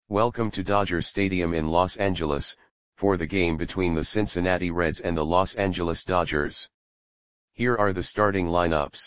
Welcome to Dodger Stadium in Los Angeles, for the game between the Cincinnati Reds and the Los Angeles Dodgers. Here are the starting lineups.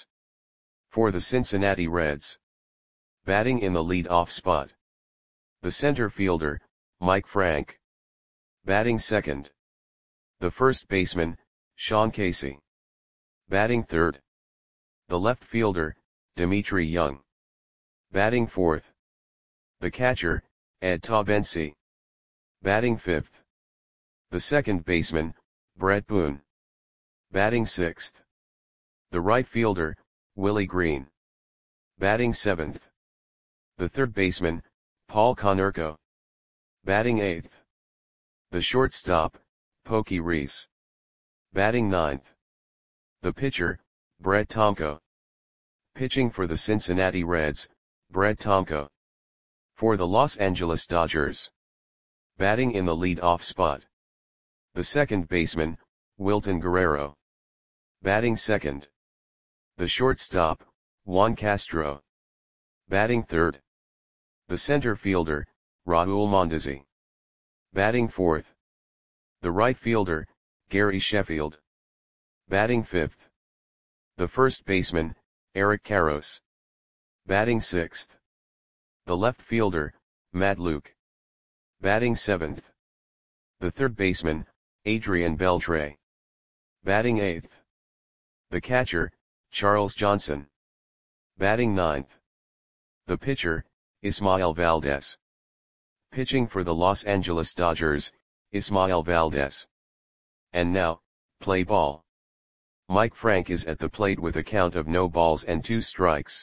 For the Cincinnati Reds. Batting in the lead-off spot. The center fielder, Mike Frank. Batting second. The first baseman, Sean Casey. Batting third. The left fielder, Dmitri Young. Batting fourth. The catcher, Ed Taubensee. Batting fifth. The second baseman, Brett Boone. Batting sixth. The right fielder, Willie Green. Batting seventh. The third baseman, Paul Konerko. Batting eighth. The shortstop, Pokey Reese. Batting ninth. The pitcher, Brett Tomko. Pitching for the Cincinnati Reds, Brett Tomko. For the Los Angeles Dodgers. Batting in the lead-off spot. The second baseman, Wilton Guerrero. Batting second. The shortstop, Juan Castro. Batting third. The center fielder, Raul Mondesi. Batting fourth. The right fielder, Gary Sheffield. Batting fifth. The first baseman, Eric Karros. Batting sixth. The left fielder, Matt Luke. Batting seventh. The third baseman, Adrian Beltre. Batting eighth. The catcher, Charles Johnson. Batting ninth. The pitcher, Ismael Valdez. Pitching for the Los Angeles Dodgers, Ismael Valdez. And now, play ball. Mike Frank is at the plate with a count of no balls and 2 strikes.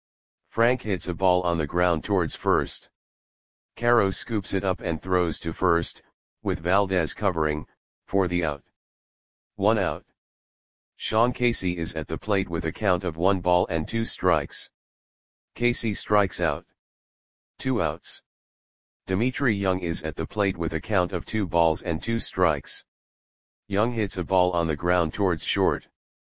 Frank hits a ball on the ground towards first. Karros scoops it up and throws to first, with Valdez covering, for the out. 1 out. Sean Casey is at the plate with a count of 1 ball and 2 strikes. Casey strikes out. 2 outs. Dmitri Young is at the plate with a count of 2 balls and 2 strikes. Young hits a ball on the ground towards short.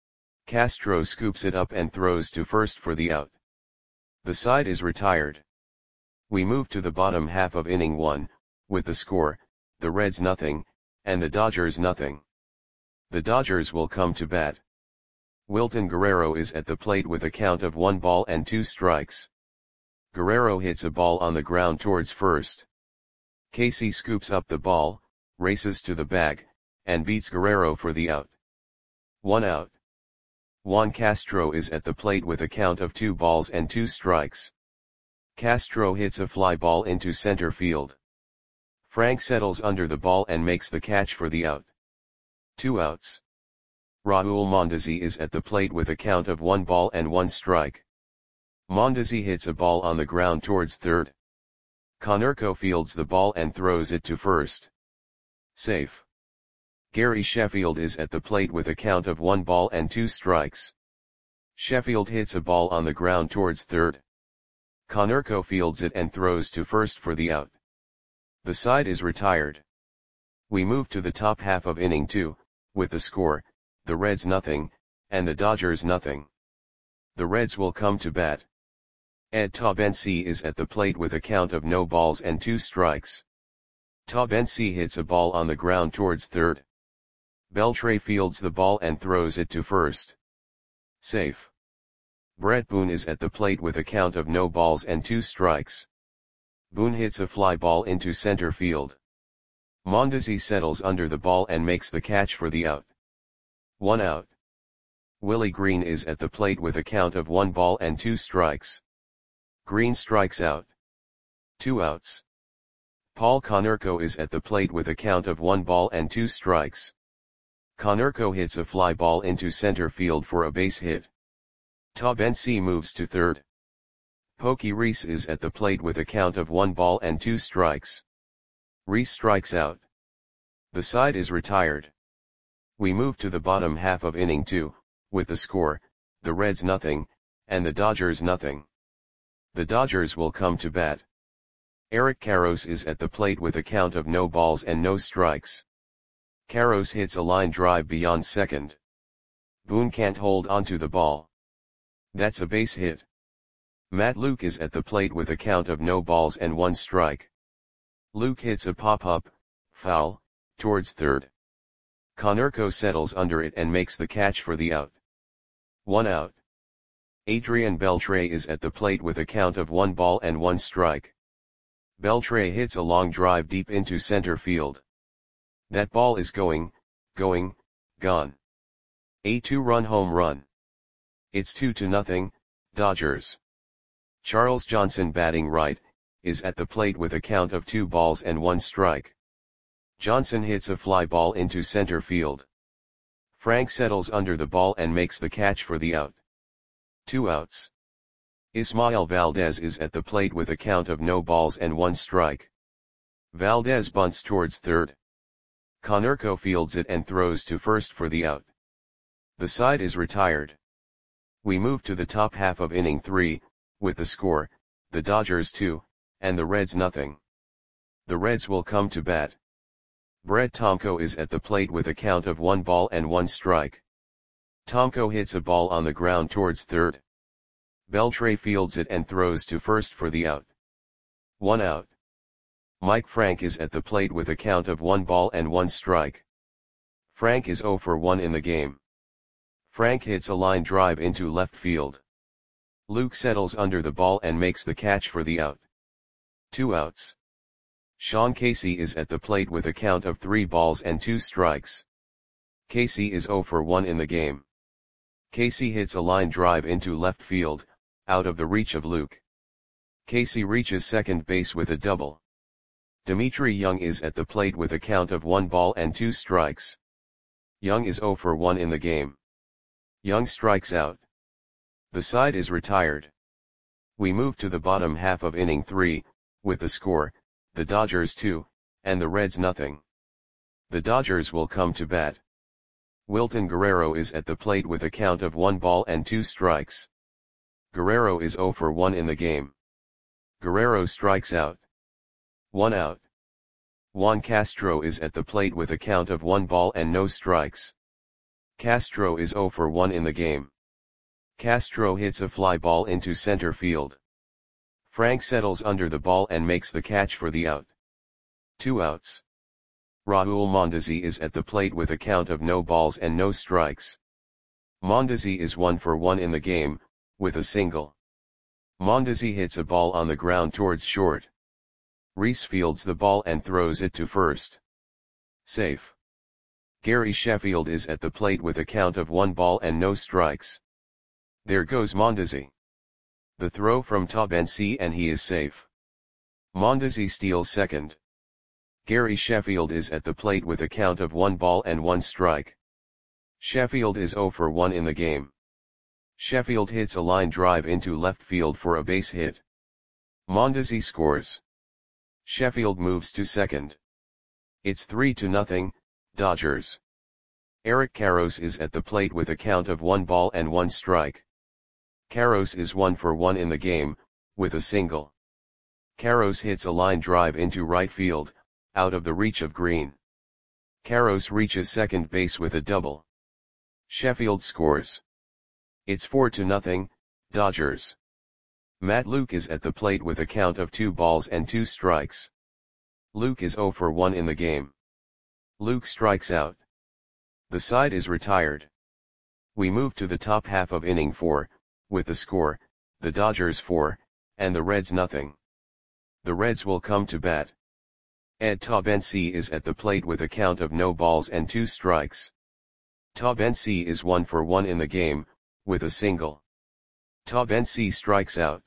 Castro scoops it up and throws to first for the out. The side is retired. We move to the bottom half of inning 1, with the score, the Reds nothing, and the Dodgers nothing. The Dodgers will come to bat. Wilton Guerrero is at the plate with a count of 1 ball and 2 strikes. Guerrero hits a ball on the ground towards first. Casey scoops up the ball, races to the bag, and beats Guerrero for the out. 1 out. Juan Castro is at the plate with a count of 2 balls and 2 strikes. Castro hits a fly ball into center field. Frank settles under the ball and makes the catch for the out. 2 outs. Raul Mondesi is at the plate with a count of 1 ball and 1 strike. Mondesi hits a ball on the ground towards third. Konerko fields the ball and throws it to first. Safe. Gary Sheffield is at the plate with a count of 1 ball and 2 strikes. Sheffield hits a ball on the ground towards third. Konerko fields it and throws to first for the out. The side is retired. We move to the top half of inning 2, with the score, the Reds nothing, and the Dodgers nothing. The Reds will come to bat. Ed Taubensee is at the plate with a count of no balls and 2 strikes. Taubensee hits a ball on the ground towards third. Beltre fields the ball and throws it to first. Safe. Brett Boone is at the plate with a count of no balls and 2 strikes. Boone hits a fly ball into center field. Mondesi settles under the ball and makes the catch for the out. 1 out. Willie Green is at the plate with a count of 1 ball and 2 strikes. Green strikes out. 2 outs. Paul Konerko is at the plate with a count of 1 ball and 2 strikes. Konerko hits a fly ball into center field for a base hit. Taubensee moves to third. Pokey Reese is at the plate with a count of 1 ball and 2 strikes. Reese strikes out. The side is retired. We move to the bottom half of inning 2, with the score, the Reds nothing, and the Dodgers nothing. The Dodgers will come to bat. Eric Karros is at the plate with a count of no balls and no strikes. Karros hits a line drive beyond second. Boone can't hold onto the ball. That's a base hit. Matt Luke is at the plate with a count of no balls and 1 strike. Luke hits a pop-up, foul, towards third. Konerko settles under it and makes the catch for the out. 1 out. Adrian Beltre is at the plate with a count of 1 ball and 1 strike. Beltre hits a long drive deep into center field. That ball is going, gone. A 2-run home run. It's 2-0, Dodgers. Charles Johnson, batting right, is at the plate with a count of 2 balls and 1 strike. Johnson hits a fly ball into center field. Frank settles under the ball and makes the catch for the out. 2 outs. Ismael Valdez is at the plate with a count of no balls and 1 strike. Valdez bunts towards third. Konerko fields it and throws to first for the out. The side is retired. We move to the top half of inning 3, with the score, the Dodgers 2, and the Reds nothing. The Reds will come to bat. Brett Tomko is at the plate with a count of 1 ball and 1 strike. Tomko hits a ball on the ground towards third. Beltre fields it and throws to first for the out. 1 out. Mike Frank is at the plate with a count of 1 ball and 1 strike. Frank is 0 for 1 in the game. Frank hits a line drive into left field. Luke settles under the ball and makes the catch for the out. 2 outs. Sean Casey is at the plate with a count of 3 balls and 2 strikes. Casey is 0 for 1 in the game. Casey hits a line drive into left field, out of the reach of Luke. Casey reaches second base with a double. Dimitri Young is at the plate with a count of 1 ball and 2 strikes. Young is 0 for 1 in the game. Young strikes out. The side is retired. We move to the bottom half of inning 3, with the score, the Dodgers 2, and the Reds nothing. The Dodgers will come to bat. Wilton Guerrero is at the plate with a count of 1 ball and 2 strikes. Guerrero is 0 for 1 in the game. Guerrero strikes out. 1 out. Juan Castro is at the plate with a count of 1 ball and no strikes. Castro is 0 for 1 in the game. Castro hits a fly ball into center field. Frank settles under the ball and makes the catch for the out. 2 outs. Raul Mondesi is at the plate with a count of no balls and no strikes. Mondesi is 1 for 1 in the game, with a single. Mondesi hits a ball on the ground towards short. Reese fields the ball and throws it to first. Safe. Gary Sheffield is at the plate with a count of 1 ball and no strikes. There goes Mondesi. The throw from Tabensi and he is safe. Mondesi steals second. Gary Sheffield is at the plate with a count of 1 ball and 1 strike. Sheffield is 0 for 1 in the game. Sheffield hits a line drive into left field for a base hit. Mondesi scores. Sheffield moves to second. It's 3-0, Dodgers. Eric Karros is at the plate with a count of 1 ball and 1 strike. Karros is 1 for 1 in the game, with a single. Karros hits a line drive into right field, out of the reach of Green. Karros reaches second base with a double. Sheffield scores. It's 4-0, Dodgers. Matt Luke is at the plate with a count of 2 balls and 2 strikes. Luke is 0 for 1 in the game. Luke strikes out. The side is retired. We move to the top half of inning 4, with the score, the Dodgers 4, and the Reds nothing. The Reds will come to bat. Ed Tabensi is at the plate with a count of no balls and 2 strikes. Tabensi is 1 for 1 in the game, with a single. Tabensi strikes out.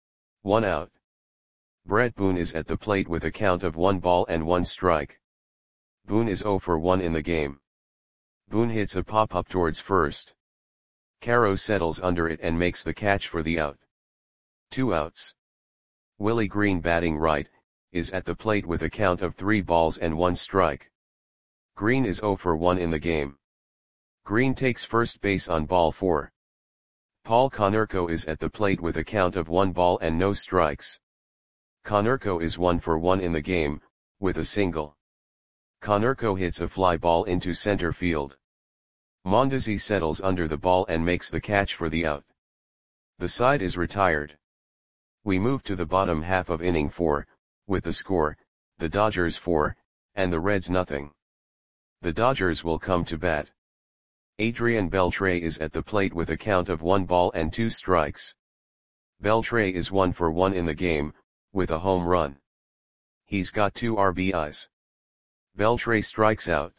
1 out. Brett Boone is at the plate with a count of 1 ball and 1 strike. Boone is 0 for 1 in the game. Boone hits a pop-up towards first. Caro settles under it and makes the catch for the out. 2 outs. Willie Green, batting right, is at the plate with a count of 3 balls and 1 strike. Green is 0 for 1 in the game. Green takes first base on ball 4. Paul Konerko is at the plate with a count of 1 ball and no strikes. Konerko is 1 for 1 in the game, with a single. Konerko hits a fly ball into center field. Mondesi settles under the ball and makes the catch for the out. The side is retired. We move to the bottom half of inning 4, with the score, the Dodgers 4, and the Reds nothing. The Dodgers will come to bat. Adrian Beltre is at the plate with a count of 1 ball and 2 strikes. Beltre is 1 for 1 in the game, with a home run. He's got 2 RBIs. Beltre strikes out.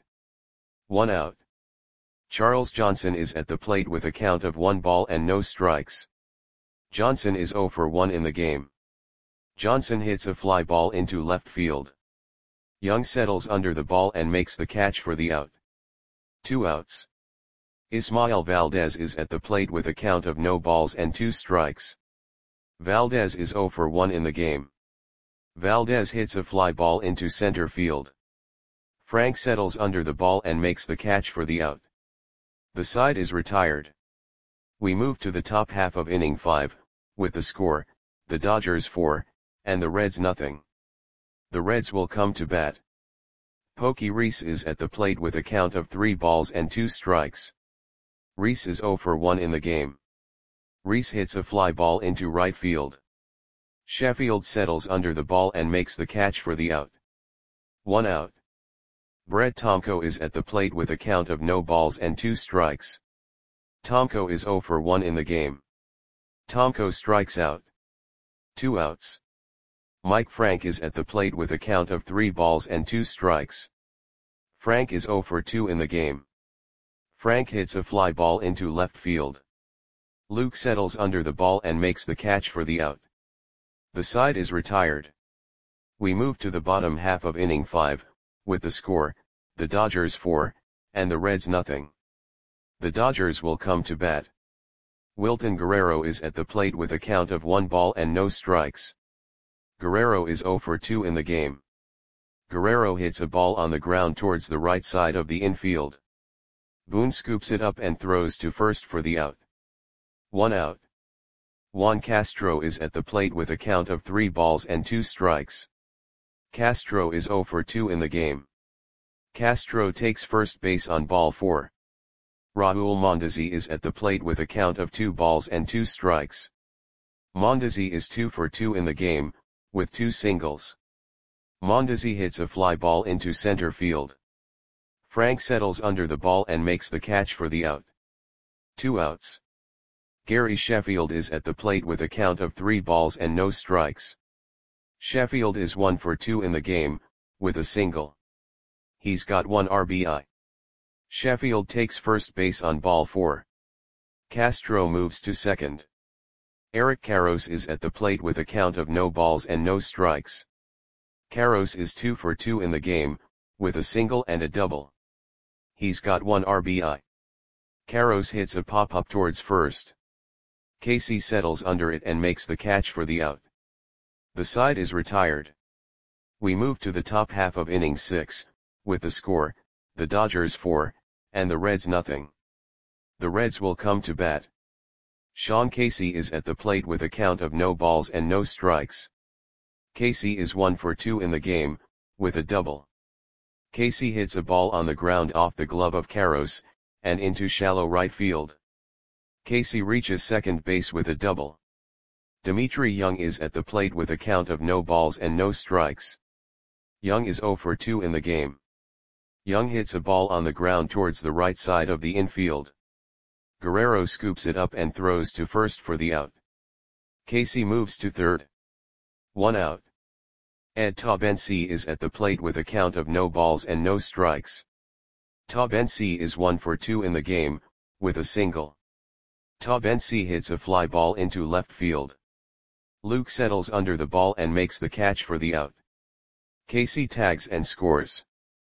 1 out. Charles Johnson is at the plate with a count of 1 ball and no strikes. Johnson is 0 for 1 in the game. Johnson hits a fly ball into left field. Young settles under the ball and makes the catch for the out. 2 outs. Ismael Valdez is at the plate with a count of no balls and 2 strikes. Valdez is 0 for 1 in the game. Valdez hits a fly ball into center field. Frank settles under the ball and makes the catch for the out. The side is retired. We move to the top half of inning 5, with the score, the Dodgers 4, and the Reds nothing. The Reds will come to bat. Pokey Reese is at the plate with a count of 3 balls and 2 strikes. Reese is 0 for 1 in the game. Reese hits a fly ball into right field. Sheffield settles under the ball and makes the catch for the out. 1 out. Brett Tomko is at the plate with a count of no balls and 2 strikes. Tomko is 0 for 1 in the game. Tomko strikes out. 2 outs. Mike Frank is at the plate with a count of 3 balls and 2 strikes. Frank is 0 for 2 in the game. Frank hits a fly ball into left field. Luke settles under the ball and makes the catch for the out. The side is retired. We move to the bottom half of inning 5, with the score, the Dodgers 4, and the Reds nothing. The Dodgers will come to bat. Wilton Guerrero is at the plate with a count of 1 ball and no strikes. Guerrero is 0 for 2 in the game. Guerrero hits a ball on the ground towards the right side of the infield. Boone scoops it up and throws to first for the out. 1 out. Juan Castro is at the plate with a count of 3 balls and 2 strikes. Castro is 0 for 2 in the game. Castro takes first base on ball 4. Raul Mondesi is at the plate with a count of 2 balls and 2 strikes. Mondesi is 2 for 2 in the game, with 2 singles. Mondesi hits a fly ball into center field. Frank settles under the ball and makes the catch for the out. 2 outs. Gary Sheffield is at the plate with a count of 3 balls and no strikes. Sheffield is 1 for 2 in the game, with a single. He's got 1 RBI. Sheffield takes first base on ball 4. Castro moves to second. Eric Karros is at the plate with a count of no balls and no strikes. Karros is 2 for 2 in the game, with a single and a double. He's got 1 RBI. Karros hits a pop-up towards first. Casey settles under it and makes the catch for the out. The side is retired. We move to the top half of inning 6, with the score, the Dodgers 4, and the Reds nothing. The Reds will come to bat. Sean Casey is at the plate with a count of no balls and no strikes. Casey is 1 for 2 in the game, with a double. Casey hits a ball on the ground off the glove of Karros, and into shallow right field. Casey reaches second base with a double. Dimitri Young is at the plate with a count of no balls and no strikes. Young is 0 for 2 in the game. Young hits a ball on the ground towards the right side of the infield. Guerrero scoops it up and throws to first for the out. Casey moves to third. 1 out. Ed Taubensee is at the plate with a count of no balls and no strikes. Taubensee is 1 for 2 in the game, with a single. Taubensee hits a fly ball into left field. Luke settles under the ball and makes the catch for the out. Casey tags and scores.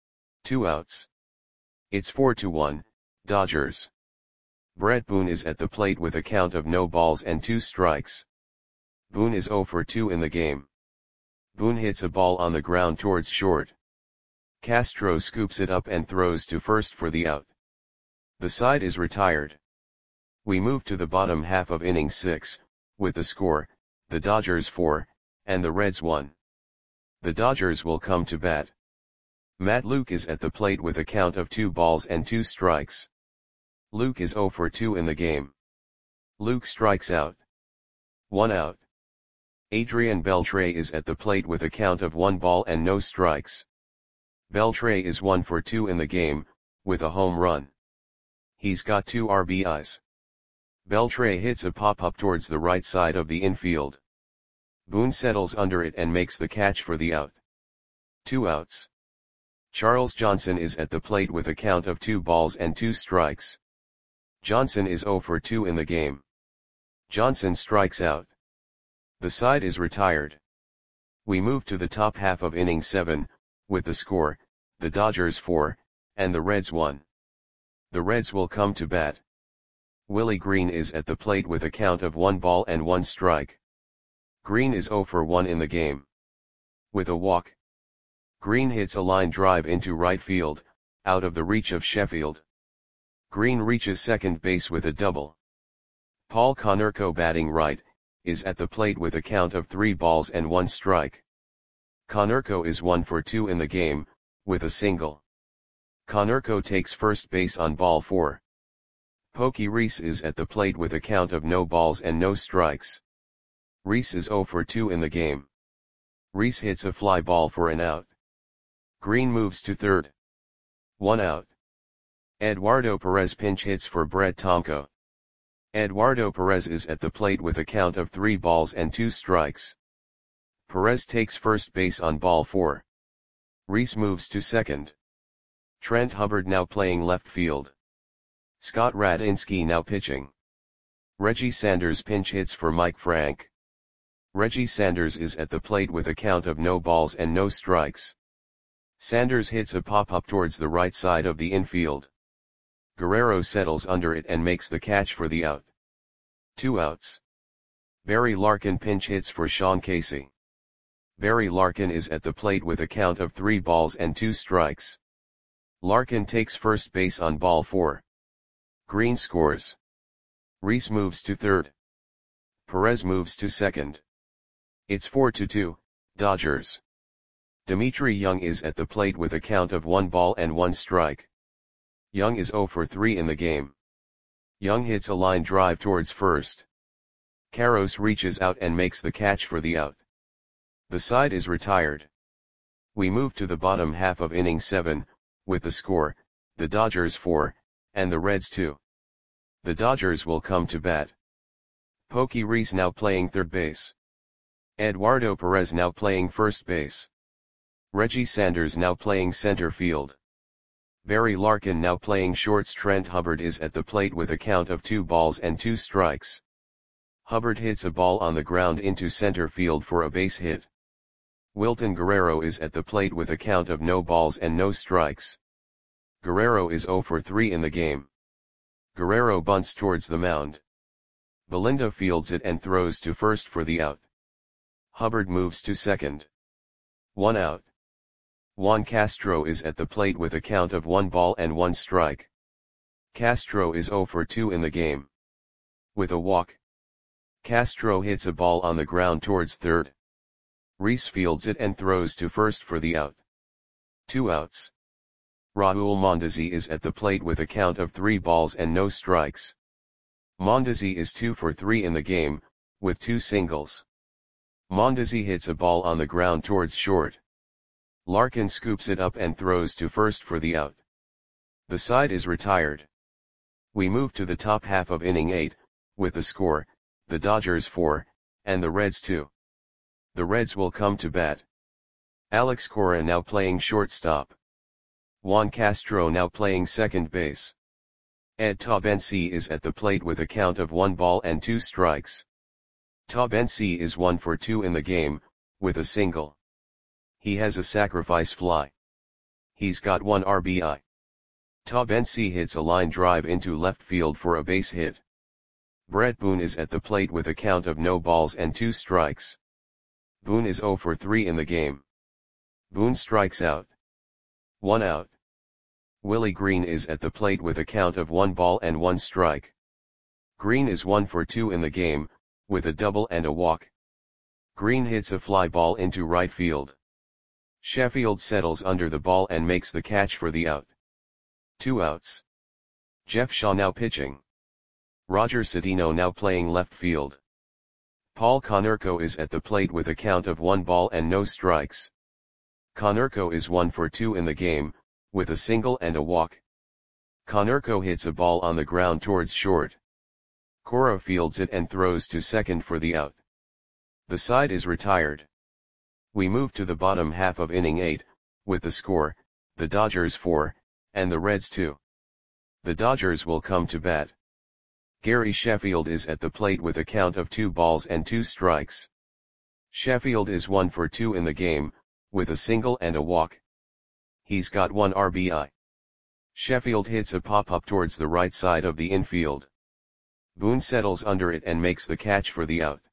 2 outs. It's 4-1, Dodgers. Brett Boone is at the plate with a count of no balls and 2 strikes. Boone is 0 for 2 in the game. Boone hits a ball on the ground towards short. Castro scoops it up and throws to first for the out. The side is retired. We move to the bottom half of inning 6, with the score, the Dodgers 4, and the Reds 1. The Dodgers will come to bat. Matt Luke is at the plate with a count of 2 balls and 2 strikes. Luke is 0 for 2 in the game. Luke strikes out. 1 out. Adrian Beltre is at the plate with a count of 1 ball and no strikes. Beltre is 1 for 2 in the game, with a home run. He's got 2 RBIs. Beltre hits a pop-up towards the right side of the infield. Boone settles under it and makes the catch for the out. 2 outs. Charles Johnson is at the plate with a count of 2 balls and 2 strikes. Johnson is 0 for 2 in the game. Johnson strikes out. The side is retired. We move to the top half of inning 7, with the score, the Dodgers 4, and the Reds 1. The Reds will come to bat. Willie Green is at the plate with a count of 1 ball and 1 strike. Green is 0 for 1 in the game. With a walk. Green hits a line drive into right field, out of the reach of Sheffield. Green reaches second base with a double. Paul Konerko, batting right, is at the plate with a count of 3 balls and 1 strike. Konerko is 1 for 2 in the game, with a single. Konerko takes first base on ball 4. Pokey Reese is at the plate with a count of no balls and no strikes. Reese is 0 for 2 in the game. Reese hits a fly ball for an out. Green moves to third. 1 out. Eduardo Perez pinch hits for Brett Tomko. Eduardo Perez is at the plate with a count of 3 balls and 2 strikes. Perez takes first base on ball 4. Reese moves to second. Trent Hubbard now playing left field. Scott Radinsky now pitching. Reggie Sanders pinch hits for Mike Frank. Reggie Sanders is at the plate with a count of no balls and no strikes. Sanders hits a pop-up towards the right side of the infield. Guerrero settles under it and makes the catch for the out. 2 outs. Barry Larkin pinch hits for Sean Casey. Barry Larkin is at the plate with a count of 3 balls and 2 strikes. Larkin takes first base on ball 4. Green scores. Reese moves to third. Perez moves to second. It's 4-2, Dodgers. Dimitri Young is at the plate with a count of 1 ball and 1 strike. Young is 0 for 3 in the game. Young hits a line drive towards first. Karros reaches out and makes the catch for the out. The side is retired. We move to the bottom half of inning 7, with the score, the Dodgers 4, and the Reds 2. The Dodgers will come to bat. Pokey Reese now playing third base. Eduardo Perez now playing first base. Reggie Sanders now playing center field. Barry Larkin now playing shorts. Trent Hubbard is at the plate with a count of 2 balls and 2 strikes. Hubbard hits a ball on the ground into center field for a base hit. Wilton Guerrero is at the plate with a count of no balls and no strikes. Guerrero is 0 for 3 in the game. Guerrero bunts towards the mound. Belinda fields it and throws to first for the out. Hubbard moves to second. 1 out. Juan Castro is at the plate with a count of 1 ball and 1 strike. Castro is 0 for 2 in the game. With a walk. Castro hits a ball on the ground towards third. Reese fields it and throws to first for the out. 2 outs. Raul Mondesi is at the plate with a count of 3 balls and no strikes. Mondesi is 2 for 3 in the game, with 2 singles. Mondesi hits a ball on the ground towards short. Larkin scoops it up and throws to first for the out. The side is retired. We move to the top half of inning 8, with the score, the Dodgers 4, and the Reds 2. The Reds will come to bat. Alex Cora now playing shortstop. Juan Castro now playing second base. Ed Taubensee is at the plate with a count of 1 ball and 2 strikes. Taubensee is 1 for 2 in the game, with a single. He has a sacrifice fly. He's got 1 RBI. Taubensee hits a line drive into left field for a base hit. Brett Boone is at the plate with a count of no balls and 2 strikes. Boone is 0 for 3 in the game. Boone strikes out. 1 out. Willie Green is at the plate with a count of 1 ball and 1 strike. Green is 1 for 2 in the game, with a double and a walk. Green hits a fly ball into right field. Sheffield settles under the ball and makes the catch for the out. 2 outs. Jeff Shaw now pitching. Roger Cedeno now playing left field. Paul Konerko is at the plate with a count of 1 ball and no strikes. Konerko is 1 for 2 in the game, with a single and a walk. Konerko hits a ball on the ground towards short. Cora fields it and throws to second for the out. The side is retired. We move to the bottom half of inning 8, with the score, the Dodgers 4, and the Reds 2. The Dodgers will come to bat. Gary Sheffield is at the plate with a count of 2 balls and 2 strikes. Sheffield is 1 for 2 in the game, with a single and a walk. He's got 1 RBI. Sheffield hits a pop-up towards the right side of the infield. Boone settles under it and makes the catch for the out.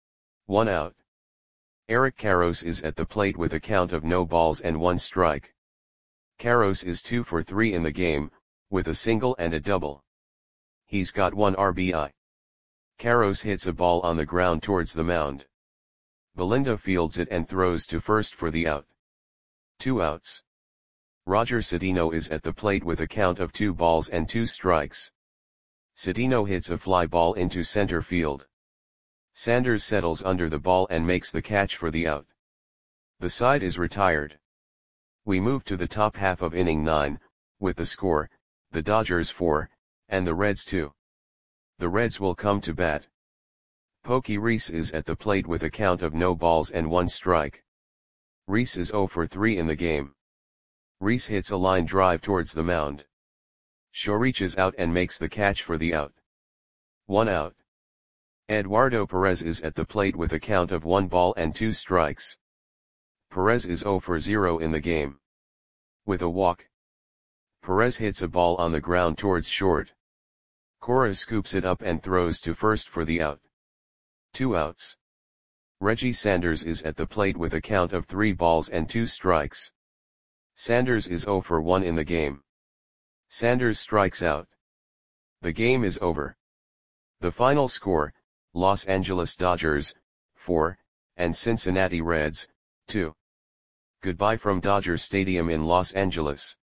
1 out. Eric Karros is at the plate with a count of no balls and 1 strike. Karros is 2 for 3 in the game, with a single and a double. He's got 1 RBI. Karros hits a ball on the ground towards the mound. Belinda fields it and throws to first for the out. 2 outs. Roger Cedeno is at the plate with a count of 2 balls and 2 strikes. Cedeno hits a fly ball into center field. Sanders settles under the ball and makes the catch for the out. The side is retired. We move to the top half of inning 9, with the score, the Dodgers 4, and the Reds 2. The Reds will come to bat. Pokey Reese is at the plate with a count of no balls and 1 strike. Reese is 0 for 3 in the game. Reese hits a line drive towards the mound. Shaw reaches out and makes the catch for the out. 1 out. Eduardo Perez is at the plate with a count of 1 ball and 2 strikes. Perez is 0 for 0 in the game. With a walk. Perez hits a ball on the ground towards short. Cora scoops it up and throws to first for the out. 2 outs. Reggie Sanders is at the plate with a count of 3 balls and 2 strikes. Sanders is 0 for 1 in the game. Sanders strikes out. The game is over. The final score, Los Angeles Dodgers, 4, and Cincinnati Reds, 2. Goodbye from Dodger Stadium in Los Angeles.